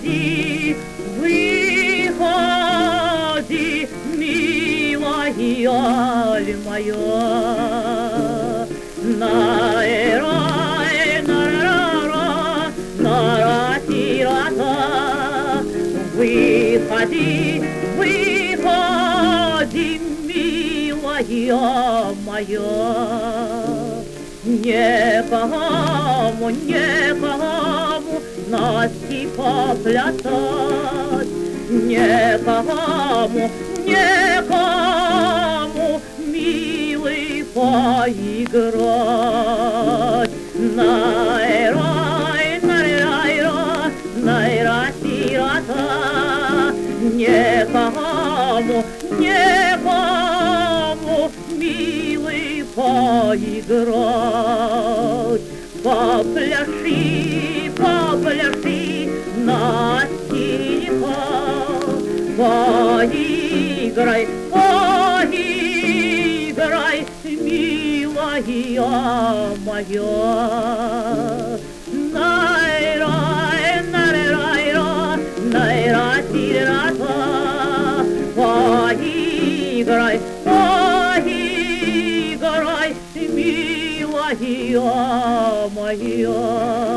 Выходи, выходи, милая моя. На-ра-ра-ра, на-ра-ти-ра-та. Выходи, выходи, милая моя. Некому, некому Насти поплясать, некому, некому, милый, поиграть. Най-рай, най-рай-ра, най-ра-ти-ра-та. Некому, некому, милый, поиграть. Попляши, попляши, Настенька, поиграй, поиграй, милая моя. Най-рай, най-рай-ра, най-ра-ти-ра-та. Поиграй, поиграй, милая моя.